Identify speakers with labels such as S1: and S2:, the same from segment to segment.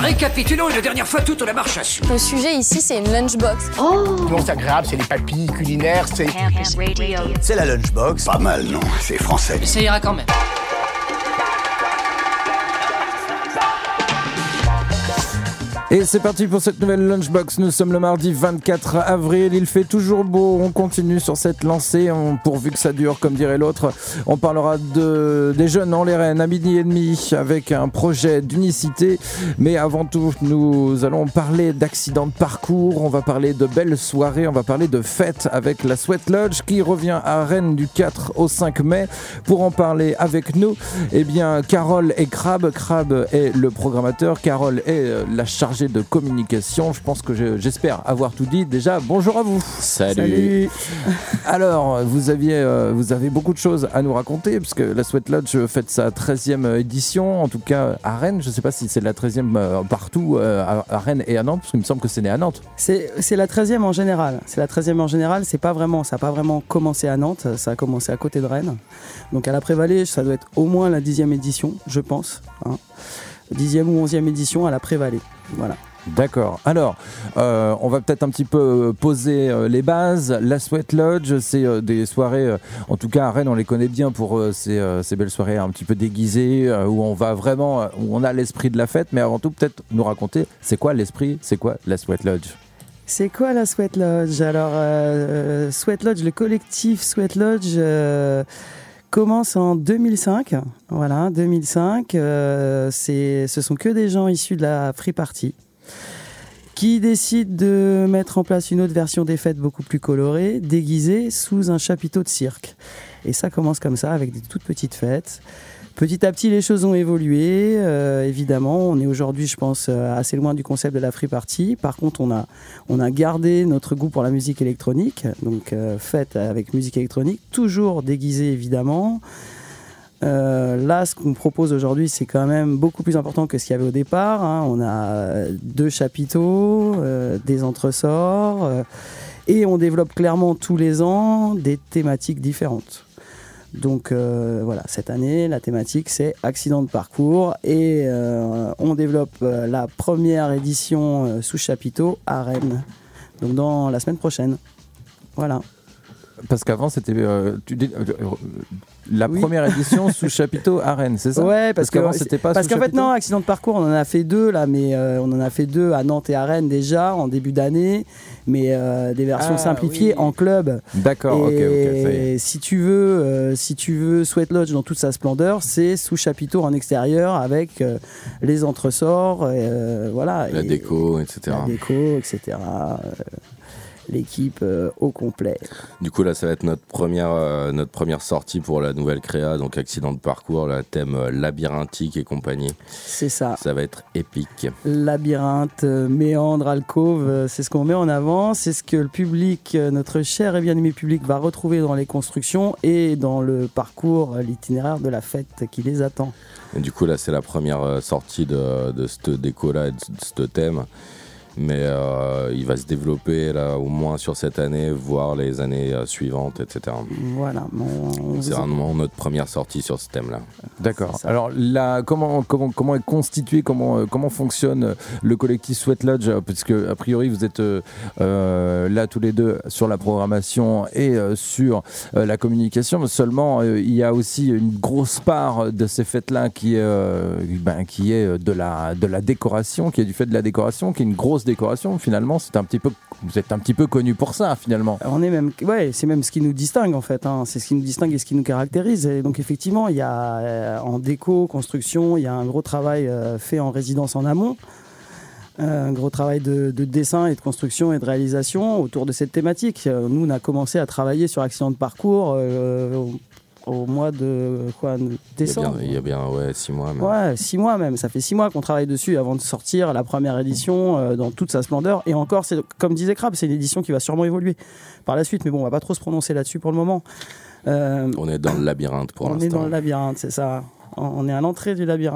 S1: Récapitulons une dernière fois toute la marche à suivre.
S2: Le sujet ici, c'est une lunchbox.
S3: Non, c'est agréable, c'est les papilles culinaires, c'est...
S4: C'est la lunchbox.
S1: Pas mal, non, c'est français.
S5: Ça ira quand même.
S6: Et c'est parti pour cette nouvelle Lunchbox. Nous sommes le mardi 24 avril. Il fait toujours beau. On continue sur cette lancée. Pourvu que ça dure, comme dirait l'autre. On parlera des jeunes en les rênes à midi et demi avec un projet d'unicité. Mais avant tout, nous allons parler d'accidents de parcours. On va parler de belles soirées. On va parler de fêtes avec la Sweat Lodge qui revient à Rennes du 4 au 5 mai. Pour en parler avec nous, eh bien, Carole et Crab. Crab est le programmateur. Carole est la chargée de communication. Je pense que j'espère avoir tout dit. Déjà, bonjour à vous.
S7: Salut.
S6: Alors, vous avez beaucoup de choses à nous raconter parce que la Sweat Lodge fête sa 13e édition, en tout cas à Rennes. Je ne sais pas si c'est la 13e partout à Rennes et à Nantes, parce qu'il me semble que c'est né à Nantes.
S7: C'est la 13e en général. Ça n'a pas vraiment commencé à Nantes, ça a commencé à côté de Rennes. Donc à la Prévallée, ça doit être au moins la 10e édition, je pense. 10e ou 11e édition à la Prévallée. Voilà.
S6: D'accord. Alors, on va peut-être un petit peu poser les bases. La Sweat Lodge, c'est des soirées, en tout cas à Rennes, on les connaît bien pour ces belles soirées un petit peu déguisées, où on va vraiment, où on a l'esprit de la fête. Mais avant tout, peut-être nous raconter, c'est quoi l'esprit, c'est quoi la Sweat Lodge ?
S7: C'est quoi la Sweat Lodge ? Alors, Sweat Lodge, le collectif Sweat Lodge... commence en 2005. Voilà, 2005. Ce sont que des gens issus de la Free Party qui décident de mettre en place une autre version des fêtes beaucoup plus colorée, déguisée sous un chapiteau de cirque. Et ça commence comme ça, avec des toutes petites fêtes. Petit à petit, les choses ont évolué. Évidemment, on est aujourd'hui, je pense, assez loin du concept de la Free Party. Par contre, on a gardé notre goût pour la musique électronique. Donc, fête avec musique électronique, toujours déguisée, évidemment. Là, ce qu'on propose aujourd'hui, c'est quand même beaucoup plus important que ce qu'il y avait au départ. On a 2 chapiteaux, des entresorts. Et on développe clairement tous les ans des thématiques différentes. Donc voilà, cette année, la thématique, c'est accident de parcours et on développe la première édition sous chapiteau à Rennes, donc dans la semaine prochaine. Voilà.
S6: Parce qu'avant, c'était la première édition sous chapiteau à Rennes, c'est ça ?
S7: Ouais, parce
S6: qu'avant, c'était pas
S7: parce
S6: sous
S7: qu'en fait,
S6: chapiteau ?
S7: non, accident de parcours, on en a fait 2 là, mais on en a fait 2 à Nantes et à Rennes déjà en début d'année, mais des versions simplifiées en club.
S6: D'accord, ok.
S7: Et si tu veux Sweat Lodge dans toute sa splendeur, c'est sous chapiteau en extérieur avec les entresorts, voilà.
S4: La déco, etc.
S7: L'équipe au complet.
S4: Du coup, là, ça va être notre première sortie pour la nouvelle créa, donc accident de parcours, le thème labyrinthique et compagnie.
S7: C'est ça.
S4: Ça va être épique.
S7: Labyrinthe, méandre, alcôve, c'est ce qu'on met en avant, c'est ce que le public, notre cher et bien-aimé public, va retrouver dans les constructions et dans le parcours, l'itinéraire de la fête qui les attend.
S4: Et du coup, là, c'est la première sortie de cette déco-là, de ce thème. Mais il va se développer là, au moins sur cette année, voire les années suivantes, etc.
S7: Voilà.
S4: C'est vraiment notre première sortie sur ce thème-là.
S6: D'accord. Alors là, comment est constitué, comment fonctionne le collectif Sweat Lodge ? Parce que a priori vous êtes là tous les deux sur la programmation et sur la communication. Mais seulement il y a aussi une grosse part de ces fêtes-là qui est de la décoration, qui est du fait de la décoration, qui est une grosse décoration. Finalement, vous êtes un petit peu connu pour ça, finalement.
S7: C'est même ce qui nous distingue, en fait. C'est ce qui nous distingue et ce qui nous caractérise. Et donc, effectivement, il y a en déco, construction, il y a un gros travail fait en résidence en amont. Un gros travail de dessin et de construction et de réalisation autour de cette thématique. Nous, on a commencé à travailler sur accident de parcours au mois de décembre.
S4: Il y a bien 6 mois même.
S7: Ouais, 6 mois même. Ça fait 6 mois qu'on travaille dessus avant de sortir la première édition dans toute sa splendeur. Et encore, comme disait Crab, c'est une édition qui va sûrement évoluer par la suite. Mais bon, on va pas trop se prononcer là-dessus pour le moment.
S4: On est dans le labyrinthe pour l'instant.
S7: On est dans le labyrinthe, c'est ça. On est à l'entrée du labyrinthe.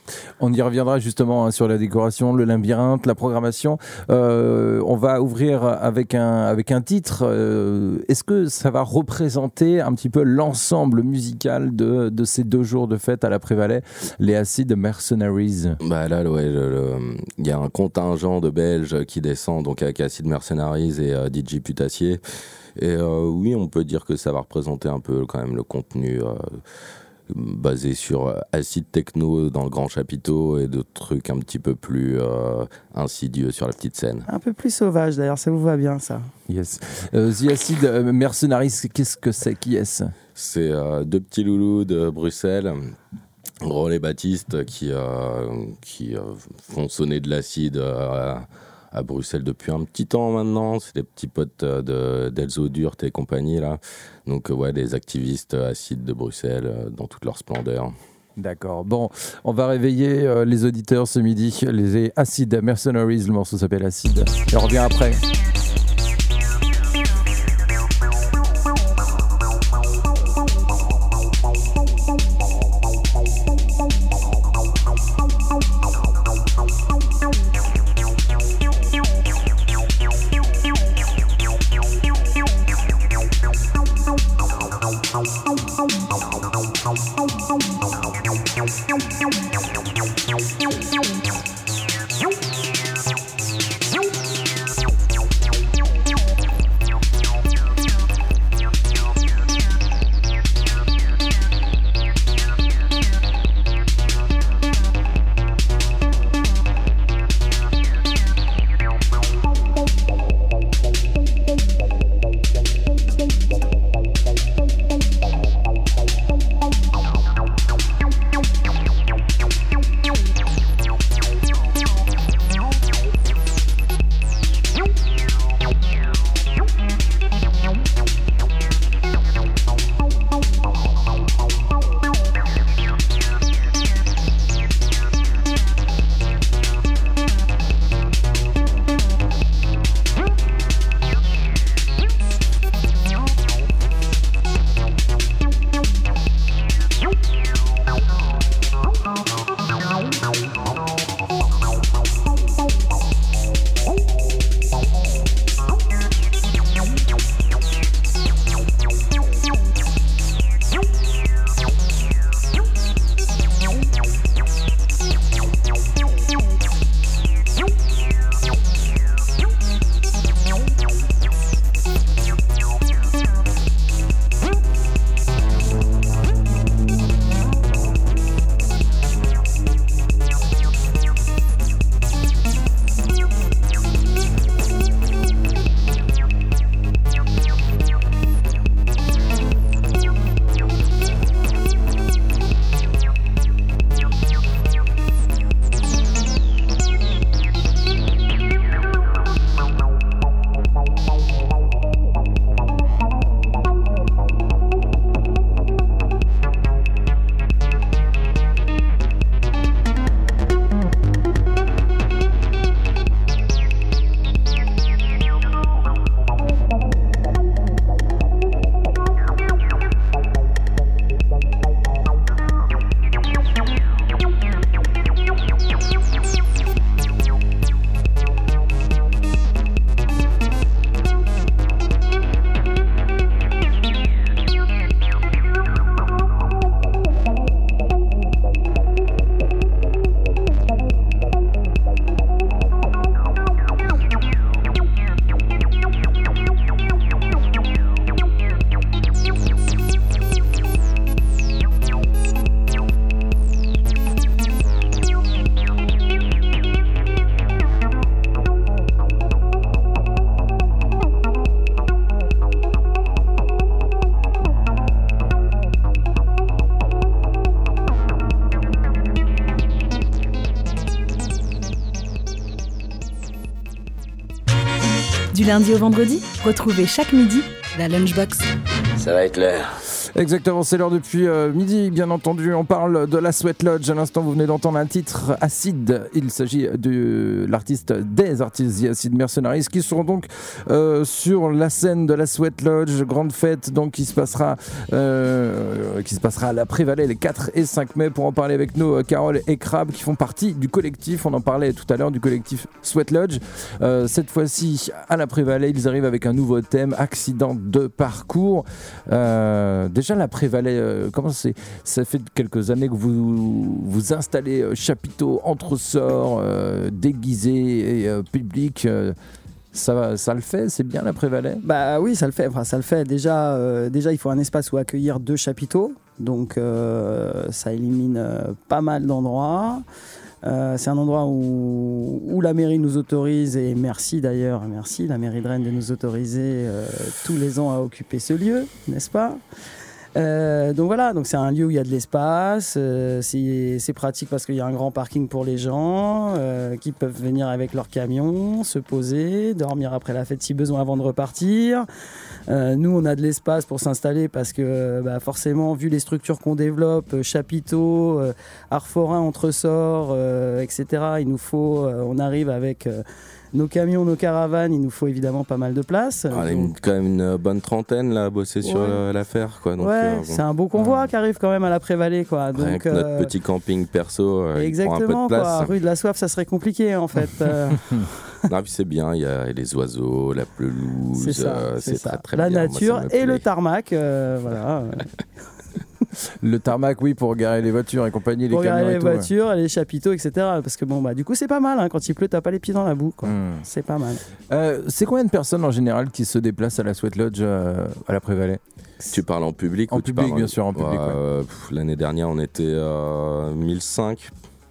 S6: On y reviendra justement sur la décoration, le labyrinthe, la programmation. On va ouvrir avec un titre. Est-ce que ça va représenter un petit peu l'ensemble musical de ces 2 jours de fête à la Prévalais, les Acid Mercenaries?
S4: Bah là, ouais, il y a un contingent de Belges qui descend, donc avec Acid Mercenaries et DJ Putassier. Et oui, on peut dire que ça va représenter un peu quand même le contenu basé sur acid techno dans le grand chapiteau et d'autres trucs un petit peu plus insidieux sur la petite scène.
S7: Un peu plus sauvage d'ailleurs, ça vous va bien ça.
S6: Yes. The Acid Mercenaries, qu'est-ce que c'est? Qui est-ce?
S4: C'est 2 petits loulous de Bruxelles, Roll et Baptiste, qui font sonner de l'acide à Bruxelles depuis un petit temps maintenant. C'est des petits potes d'Elzo Durt et compagnie là. Donc ouais, des activistes acides de Bruxelles dans toute leur splendeur.
S6: D'accord. Bon, on va réveiller les auditeurs ce midi. Les Acid Mercenaries, le morceau s'appelle Acid. Et on revient après.
S5: Du lundi au vendredi, retrouvez chaque midi la Lunchbox.
S1: Ça va être l'heure.
S6: Exactement, c'est l'heure depuis midi, bien entendu. On parle de la Sweat Lodge. À l'instant, vous venez d'entendre un titre, Acid. Il s'agit des artistes The Acid Mercenaries, qui seront donc sur la scène de la Sweat Lodge. Grande fête donc qui se passera à la Prévalais les 4 et 5 mai. Pour en parler avec nous, Carole et Crab, qui font partie du collectif. On en parlait tout à l'heure du collectif Sweat Lodge. Cette fois-ci, à la Prévalais, ils arrivent avec un nouveau thème, accident de parcours. Déjà, la Prévalais, comment c'est ? Ça fait quelques années que vous installez chapiteaux, entresors, déguisés et publics. Ça le fait, c'est bien la Prévalais ?
S7: Bah oui, ça le fait. Enfin, ça le fait. Déjà, il faut un espace où accueillir 2 chapiteaux. Donc, ça élimine pas mal d'endroits. C'est un endroit où la mairie nous autorise, et merci la mairie de Rennes de nous autoriser tous les ans à occuper ce lieu, n'est-ce pas ? Donc voilà, donc c'est un lieu où il y a de l'espace, c'est pratique parce qu'il y a un grand parking pour les gens qui peuvent venir avec leur camion, se poser, dormir après la fête si besoin avant de repartir. Nous, on a de l'espace pour s'installer parce que forcément, vu les structures qu'on développe, chapiteaux, art forain, entresort, etc., on arrive avec nos camions, nos caravanes, il nous faut évidemment pas mal de place.
S4: Quand même une bonne trentaine là, à bosser sur l'affaire. Quoi. Donc,
S7: c'est un beau convoi qui arrive quand même à la Prévalais. Quoi.
S4: Donc, notre petit camping perso,
S7: exactement,
S4: il prend un peu de place.
S7: Quoi. Rue de la Soif, ça serait compliqué en fait.
S4: Non, puis c'est bien, il y a les oiseaux, la pelouse, c'est
S7: ça.
S4: Très, très
S7: la
S4: bien.
S7: nature
S4: Moi,
S7: et le tarmac. Voilà.
S6: Le tarmac, oui, pour garer les voitures et compagnie, les camions et tout. Pour garer les
S7: voitures, les chapiteaux, etc. Parce que du coup, c'est pas mal. Hein. Quand il pleut, t'as pas les pieds dans la boue. Quoi. C'est pas mal.
S6: C'est combien de personnes en général qui se déplacent à la Sweat Lodge à la Prévalais ?
S4: Tu parles en public ?
S6: En public, bien sûr, en public.
S4: L'année dernière, on était 1005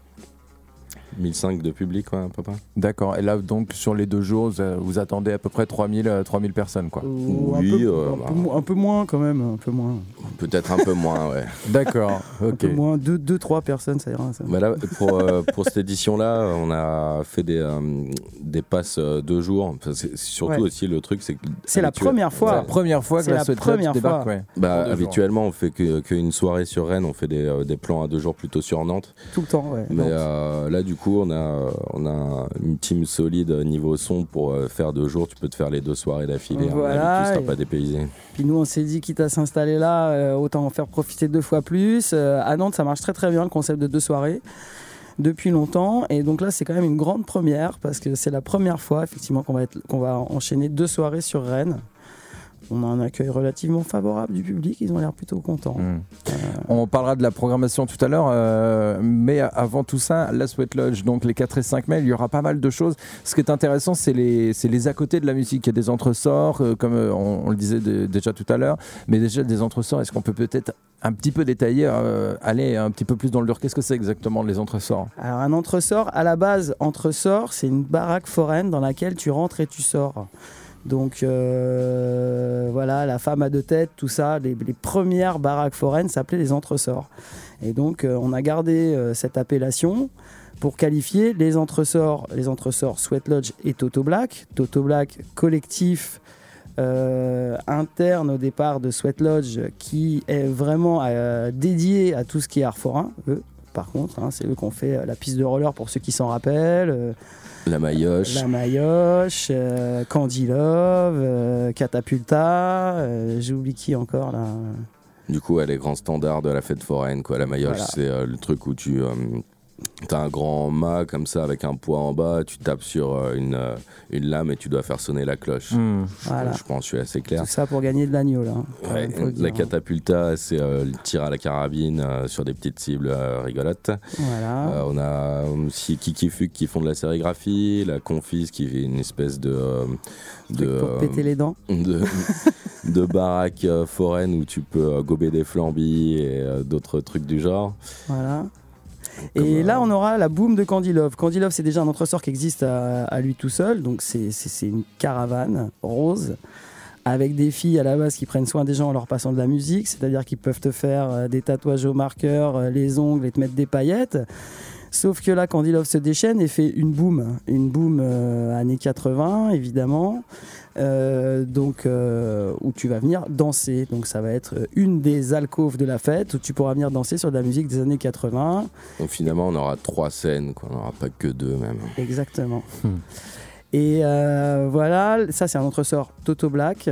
S4: de public, à peu près.
S6: D'accord. Et là, donc, sur les 2 jours, vous attendez à peu près 3000 personnes, quoi.
S4: Oui.
S7: Un peu moins, quand même. Un peu moins.
S4: Peut-être un peu moins, ouais.
S6: D'accord.
S7: Un peu moins. 2-3 personnes, ça ira. Ça.
S4: Là, pour cette édition-là, on a fait des passes 2 jours. C'est surtout aussi le truc, c'est que...
S7: C'est la première fois.
S6: C'est la première fois que la Sweat Lodge débarque, ouais.
S4: Habituellement, on fait qu'une soirée sur Rennes. On fait des plans à 2 jours plutôt sur Nantes.
S7: Tout le temps, ouais.
S4: Mais là, du coup, on a une team solide niveau son pour faire 2 jours. Tu peux te faire les 2 soirées d'affilée.
S7: Voilà,
S4: tu seras pas dépaysé.
S7: Puis nous, on s'est dit, quitte à s'installer là, autant en faire profiter 2 fois plus. À Nantes, ça marche très très bien, le concept de 2 soirées, depuis longtemps. Et donc là, c'est quand même une grande première, parce que c'est la première fois, effectivement, qu'on va enchaîner 2 soirées sur Rennes. On a un accueil relativement favorable du public, ils ont l'air plutôt contents.
S6: On parlera de la programmation tout à l'heure, mais avant tout ça, la Sweat Lodge, donc les 4 et 5 mai, il y aura pas mal de choses. Ce qui est intéressant, c'est les à côté de la musique. Il y a des entresorts, comme on le disait déjà tout à l'heure, mais déjà des entresorts, est-ce qu'on peut peut-être un petit peu détailler, aller un petit peu plus dans le dur ? Qu'est-ce que c'est exactement les entresorts ?
S7: Alors un entresort, à la base, entresort, c'est une baraque foraine dans laquelle tu rentres et tu sors. Donc voilà, la femme à 2 têtes, tout ça, les premières baraques foraines s'appelaient les entresorts. Et donc on a gardé cette appellation pour qualifier les entresorts Sweat Lodge et Toto Black. Toto Black, collectif interne au départ de Sweat Lodge, qui est vraiment dédié à tout ce qui est art forain. Eux, par contre, c'est eux qui ont fait la piste de roller pour ceux qui s'en rappellent.
S4: La Maillotche,
S7: Candy Love, Catapulta, j'oublie qui encore là.
S4: Du coup, les grands standards de la fête foraine, quoi. La Maillotche, c'est le truc où tu as un grand mât comme ça avec un poids en bas, tu tapes sur une lame et tu dois faire sonner la cloche. Je pense que je suis assez clair.
S7: Tout ça pour gagner de l'agneau là.
S4: La Catapulta, c'est le tir à la carabine sur des petites cibles rigolotes.
S7: Voilà.
S4: On a aussi Kiki Fuck qui font de la sérigraphie, la Confise qui fait une espèce
S7: pour péter les dents.
S4: de baraque foraine où tu peux gober des flambis et d'autres trucs du genre.
S7: Voilà. Et là, on aura la boom de Candy Love. Candy Love, c'est déjà un entresort qui existe à lui tout seul. Donc, c'est une caravane rose avec des filles à la base qui prennent soin des gens en leur passant de la musique. C'est-à-dire qu'ils peuvent te faire des tatouages au marqueur, les ongles et te mettre des paillettes. Sauf que là, Candy Love se déchaîne et fait une boom années 80, évidemment. Où tu vas venir danser. Donc ça va être une des alcôves de la fête où tu pourras venir danser sur de la musique des années 80.
S4: Donc finalement, on aura 3 scènes, quoi. On n'aura pas que 2 même.
S7: Exactement. Et voilà, ça c'est un entresort Toto Black.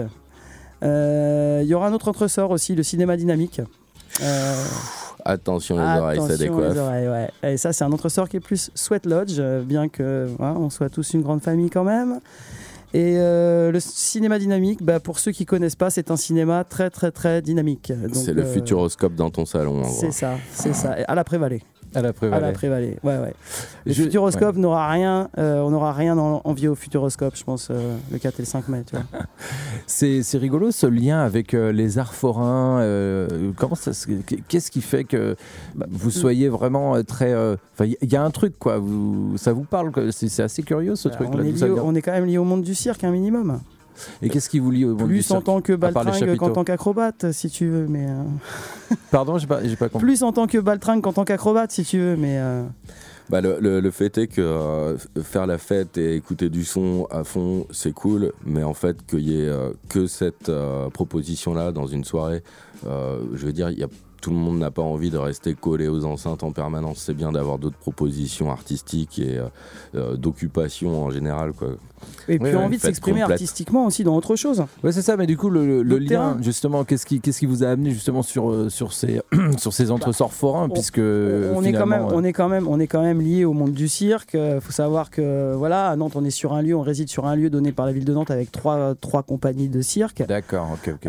S7: Il y aura un autre entresort aussi, le cinéma dynamique.
S4: Attention les oreilles, ça décoiffe.
S7: Ouais. Et ça c'est un entresort qui est plus Sweat Lodge, bien que on soit tous une grande famille quand même. Et le cinéma dynamique, pour ceux qui connaissent pas, c'est un cinéma très très très dynamique. Donc,
S4: c'est le futuroscope dans ton salon en gros.
S7: C'est ça, à la Prévallée.
S6: À la
S7: Prévallée, ouais. Le futuroscope n'aura rien, on n'aura rien envié au futuroscope, je pense, le 4 et le 5 mai. Tu vois.
S6: C'est rigolo ce lien avec les arts forains. Qu'est-ce qui fait que vous soyez vraiment très. Il y a un truc, quoi. Ça vous parle, c'est assez curieux ce truc-là.
S7: On est quand même lié au monde du cirque, un minimum.
S6: Et qu'est-ce qui vous lie au monde du cirque ?
S7: Plus en tant que baltringue qu'en tant qu'acrobate, si tu veux. Mais
S6: Pardon, j'ai pas compris.
S7: Plus en tant que baltringue qu'en tant qu'acrobate, si tu veux. Mais
S4: le fait est que faire la fête et écouter du son à fond, c'est cool. Mais en fait, qu'il y ait que cette proposition-là dans une soirée, je veux dire, tout le monde n'a pas envie de rester collé aux enceintes en permanence. C'est bien d'avoir d'autres propositions artistiques et d'occupation en général, quoi.
S7: Et puis envie de s'exprimer artistiquement aussi dans autre chose.
S6: Ouais, c'est ça. Mais du coup, le lien, justement, qu'est-ce qui vous a amené justement sur ces entresorts forains, puisque
S7: on est quand même lié au monde du cirque. Faut savoir que à Nantes, on réside sur un lieu donné par la ville de Nantes avec trois compagnies de cirque.
S6: D'accord. Ok.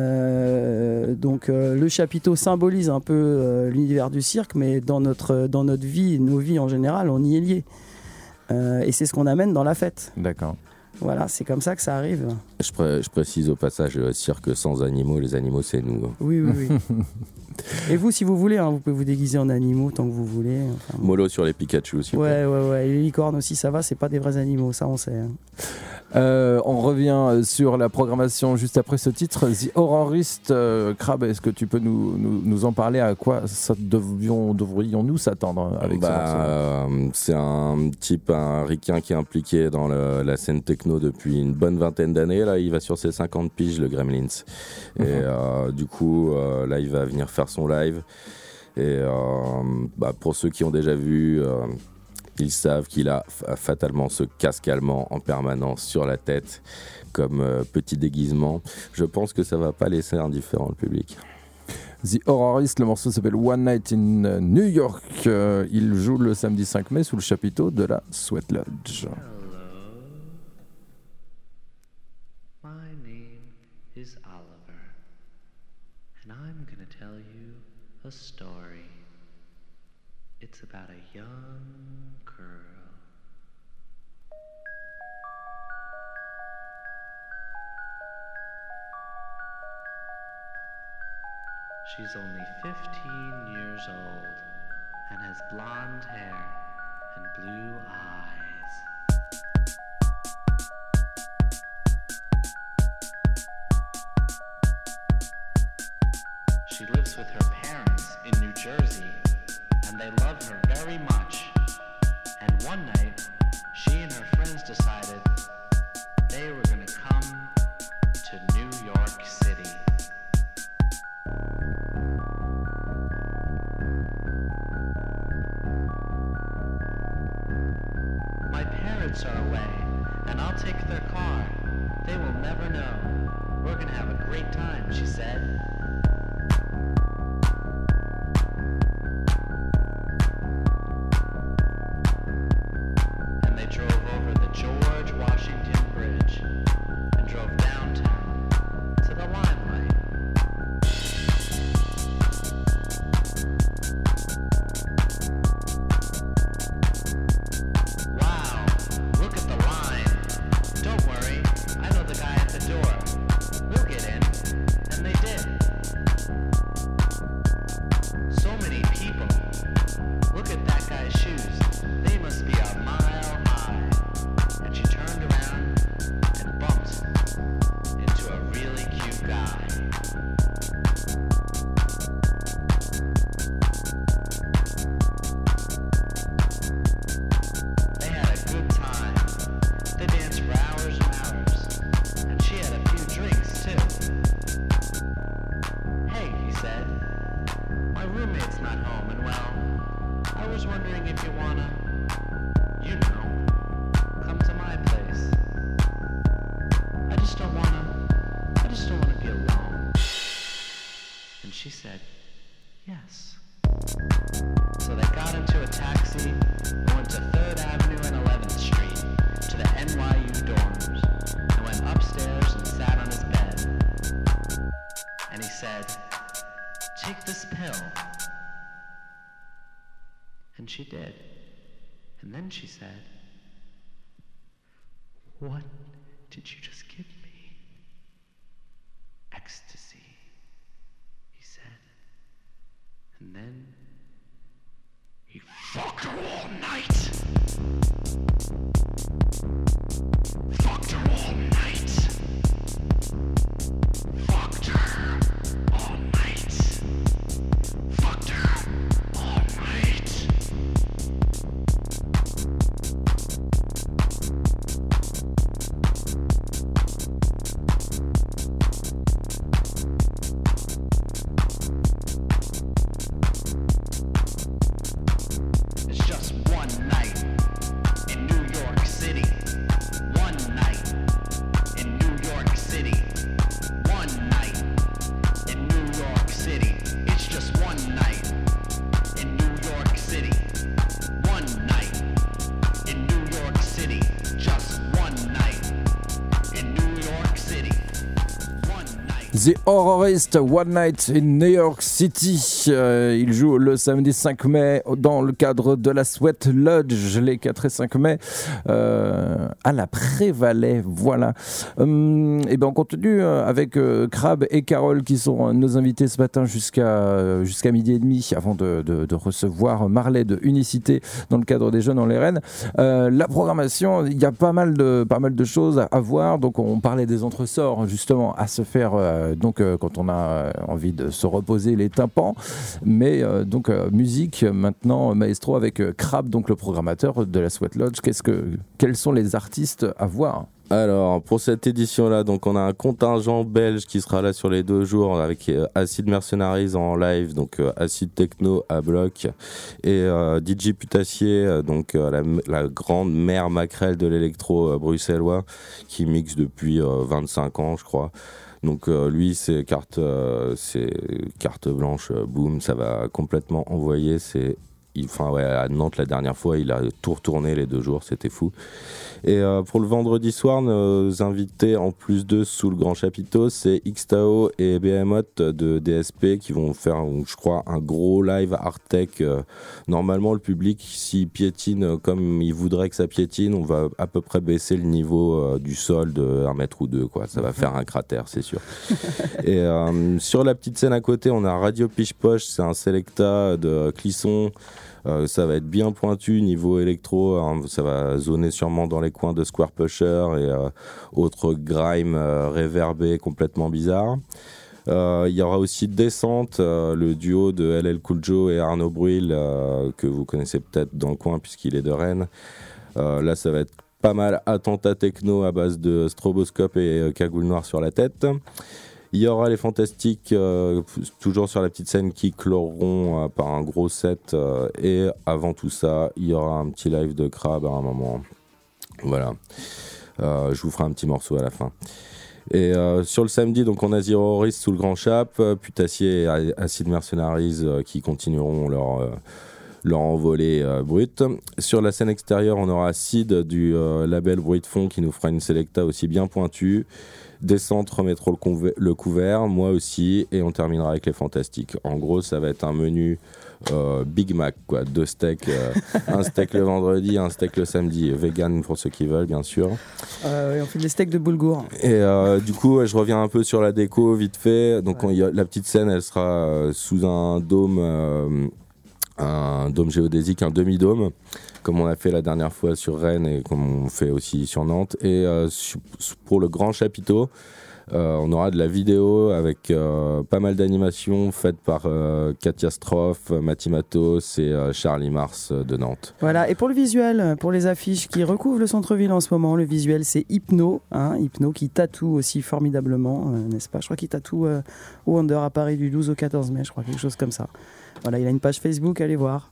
S7: Donc le chapiteau symbolise un peu l'univers du cirque, mais dans notre vie, nos vies en général, on y est lié. Et c'est ce qu'on amène dans la fête.
S6: D'accord.
S7: Voilà, c'est comme ça que ça arrive.
S4: Je précise au passage, le cirque sans animaux, les animaux c'est nous.
S7: Oui. Et vous, si vous voulez, vous pouvez vous déguiser en animaux tant que vous voulez.
S4: Mollo sur les Pikachu aussi.
S7: Ouais. Et les licornes aussi, ça va, c'est pas des vrais animaux, ça on sait.
S6: On revient sur la programmation juste après ce titre. The Horrorist, Crab, est-ce que tu peux nous en parler? À quoi devrions-nous s'attendre avec ça?
S4: C'est un type, un ricain qui est impliqué dans la scène techno depuis une bonne vingtaine d'années. Là, il va sur ses 50 piges, le Gremlins. Et du coup, là, il va venir faire son live. Et pour ceux qui ont déjà vu... ils savent qu'il a fatalement ce casque allemand en permanence sur la tête comme petit déguisement. Je pense que ça va pas laisser indifférent le public.
S6: The Horrorist, le morceau s'appelle One Night in New York. Il joue le samedi 5 mai sous le chapiteau de la Sweat Lodge.
S5: Hello, my name is Oliver, and I'm gonna tell you a story. It's about a young girl. She's only 15 years old and has blonde hair and blue eyes. She lives with her parents in New Jersey, and they love her very much. And one night, she and her friends decided they were going to come to New York City. My parents are away, and I'll take their car. They will never know. We're going to have a great time, she said. They drove over the George Washington Bridge and drove downtown to the Limelight. Wow, look at the line. Don't worry, I know the guy at the door. We'll get in. And they did. then she said, "What did you just give me?" "Ecstasy," he said. And then he fucked her all night. Fucked her all night. Fucked her all night. Fucked her all night. It's just one night in New York City. One night in New York City. One night in New York City. It's just one night in New York City. One night in New York City. Just one night in New York City. One night.
S6: The Horrorist, One Night in New York City. Il joue le samedi 5 mai dans le cadre de la Sweat Lodge, les 4 et 5 mai, à la Prévalais. Voilà. Et ben on continue avec Crab et Carole qui sont nos invités ce matin jusqu'à midi et demi avant de recevoir Marley de Unicité dans le cadre des Jeunes en les Rennes. La programmation, il y a pas mal de choses à voir. Donc on parlait des entresorts justement à se faire quand on a envie de se reposer les tympans. Mais musique maintenant, maestro, avec Crab, donc le programmateur de la Sweat Lodge. Quels sont les artistes à voir ?
S4: Alors, pour cette édition-là, donc on a un contingent belge qui sera là sur les 2 jours avec Acid Mercenaries en live, donc Acid Techno à bloc, et DJ Putassier, donc la grande mère maquerelle de l'électro bruxellois, qui mixe depuis 25 ans, je crois. Donc lui, c'est carte blanche, boum, ça va complètement envoyer. À Nantes, la dernière fois, il a tout retourné les 2 jours, c'était fou. Et pour le vendredi soir, nos invités, en plus d'eux, sous le grand chapiteau, c'est Xtao et Behemoth de DSP qui vont faire, je crois, un gros live art tech. Normalement, le public, s'il piétine comme il voudrait que ça piétine, on va à peu près baisser le niveau du sol de 1 mètre ou 2, quoi. Ça va faire un cratère, c'est sûr. Et sur la petite scène à côté, on a Radio Piche Poche, c'est un selecta de Clisson. Ça va être bien pointu niveau électro, hein, ça va zoner sûrement dans les coins de Square Pusher et autres grime réverbés complètement bizarres. Il y aura aussi Descente, le duo de LL Cool Joe et Arnaud Brühl, que vous connaissez peut-être dans le coin puisqu'il est de Rennes. Là, ça va être pas mal attentat techno à base de stroboscope et cagoule noire sur la tête. Il y aura les Fantastiques, toujours sur la petite scène, qui cloreront par un gros set. Et avant tout ça, il y aura un petit live de Crab à un moment. Voilà. Je vous ferai un petit morceau à la fin. Et sur le samedi, donc on a The Horrorist sous le grand chap, Putassier et Acid Mercenaries qui continueront leur envolée brute. Sur la scène extérieure, on aura Sid du label Bruit de Fond qui nous fera une selecta aussi bien pointue. Descente remettront le couvert, moi aussi, et on terminera avec les Fantastiques. En gros, ça va être un menu Big Mac, quoi. 2 steaks, un steak le vendredi, un steak le samedi, vegan pour ceux qui veulent, bien sûr.
S7: Oui, on fait des steaks de boulgour.
S4: Et du coup, je reviens un peu sur la déco, vite fait. Donc, la petite scène, elle sera sous un dôme géodésique, un demi-dôme, comme on a fait la dernière fois sur Rennes et comme on fait aussi sur Nantes. Et pour le grand chapiteau, on aura de la vidéo avec pas mal d'animations faites par Katia Stroff, Matty Matos et Charlie Mars de Nantes.
S7: Voilà, et pour le visuel, pour les affiches qui recouvrent le centre-ville en ce moment, le visuel c'est Hypno, Hypno qui tatoue aussi formidablement, n'est-ce pas ? Je crois qu'il tatoue au Wonder à Paris du 12 au 14 mai, je crois, quelque chose comme ça. Voilà, il a une page Facebook, allez voir.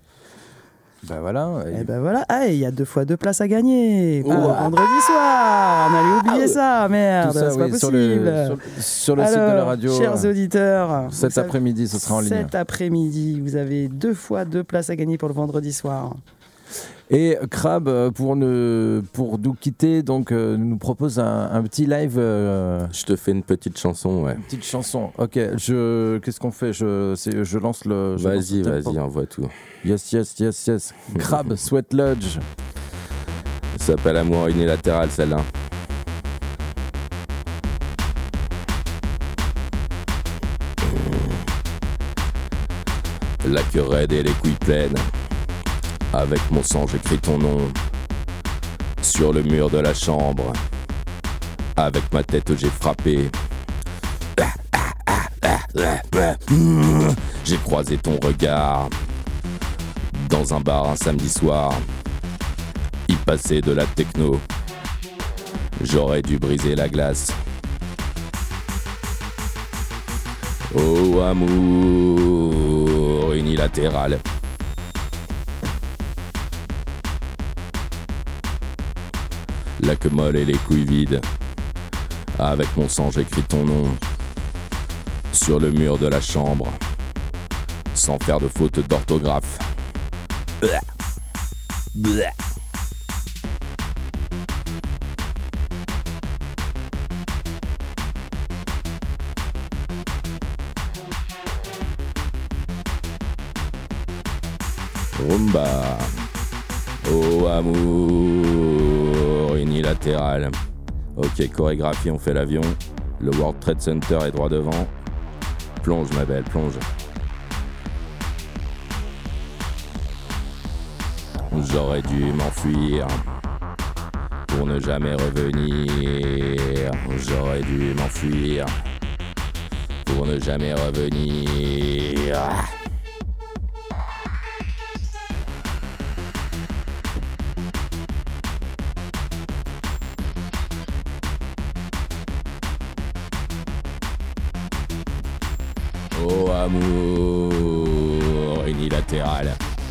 S6: Ben voilà.
S7: Et ben voilà. Ah, il y a 2 fois 2 places à gagner. Pour vendredi soir. On allait oublier ça. Merde,
S6: ça,
S7: c'est pas possible.
S6: Sur le site de la radio.
S7: Chers auditeurs.
S6: Cet après-midi, ce sera en ligne.
S7: Cet après-midi, vous avez 2 fois 2 places à gagner pour le vendredi soir.
S6: Et Crab, pour nous quitter, donc nous propose un petit live.
S4: Je te fais une petite chanson, ouais.
S6: Une petite chanson. Ok. Qu'est-ce qu'on fait? Je lance le.
S4: Vas-y, envoie tout.
S6: Yes. Crab, Sweat Lodge.
S4: Ça s'appelle Amour unilatéral, celle-là. La queue raide et les couilles pleines. Avec mon sang, j'écris ton nom sur le mur de la chambre. Avec ma tête, j'ai frappé. J'ai croisé ton regard dans un bar un samedi soir. Il passait de la techno. J'aurais dû briser la glace. Oh, amour unilatéral. La queue molle et les couilles vides. Avec mon sang, j'écris ton nom sur le mur de la chambre, sans faire de faute d'orthographe. Rumba. Oh, amour unilatéral. Ok, chorégraphie, on fait l'avion. Le World Trade Center est droit devant. Plonge, ma belle, plonge. J'aurais dû m'enfuir pour ne jamais revenir. J'aurais dû m'enfuir pour ne jamais revenir. Oh, amour unilatéral.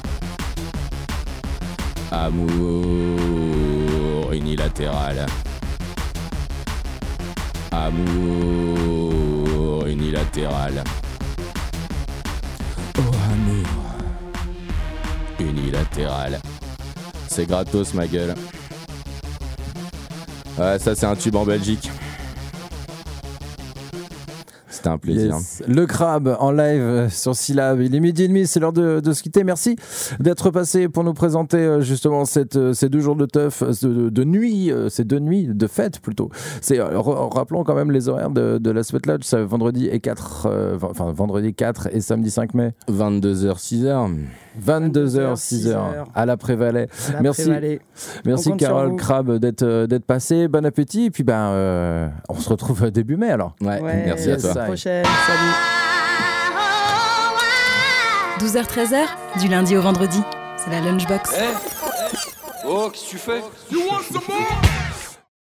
S4: Amour unilatéral. Amour unilatéral. Oh, amour unilatéral. C'est gratos, ma gueule. Ouais, ça c'est un tube en Belgique. C'était un plaisir.
S6: Yes. Le Crab en live sur Syllab. Il est 12h30, c'est l'heure de se quitter. Merci d'être passé pour nous présenter justement ces 2 jours de teuf, de nuit, ces 2 nuits de fête plutôt. Rappelons quand même les horaires de la Sweat Lodge. C'est vendredi 4 et samedi 5 mai.
S4: 22h, 6h.
S6: 22h, 6h à la Prévalais. Merci Carole Crab d'être passée. Bon appétit. Et puis on se retrouve début mai alors.
S4: Ouais. Merci à toi.
S7: À la prochaine. Salut.
S2: 12h-13h, du lundi au vendredi. C'est la Lunchbox.
S1: Oh, qu'est-ce que tu fais? You want some more?